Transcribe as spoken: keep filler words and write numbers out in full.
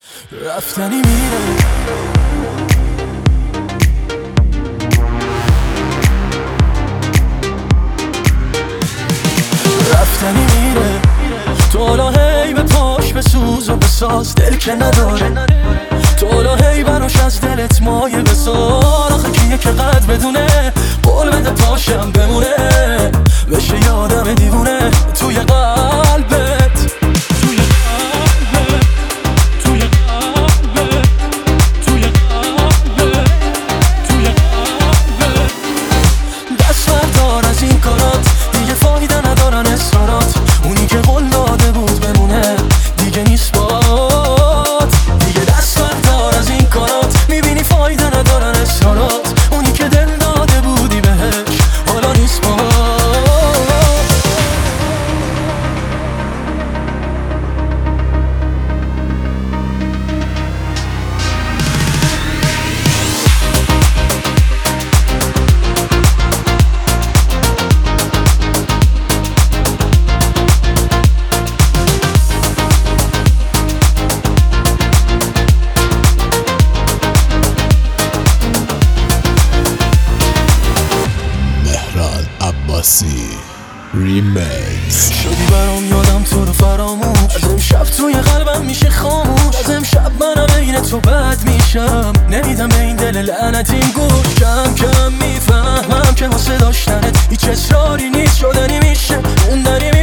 رفتنی میره رفتنی میره تو حالا هی به پاش بسوز و بساز دل که نداره تو حالا هی براش از دلت مایه بسار آخه کیه که قد بدونه قول بده پاشم بمونه بشه یادم دیوونه توی قلبت توی قلبت توی قلبت توی قلبت توی قلبت دست بردار از این کارات دیگه فایده ندارن اصرارات اونی که قول داده بود بمونه دیگه نیست بات دیگه دست بردار از این کارات میبینی فایده ندارن اصرارات اونی که دل داده بودی بهش حالا نیست بات ریمیکس شدی برام یادم تو رو فراموش از امشب توی قلبم میشه خاموش از امشب منم بین تو بد میشم نمیدم به این دل لعنتیم گوش کم کم میفهمم که واسه داشتنت هیچ اصراری نیست شدنی میشه موندنی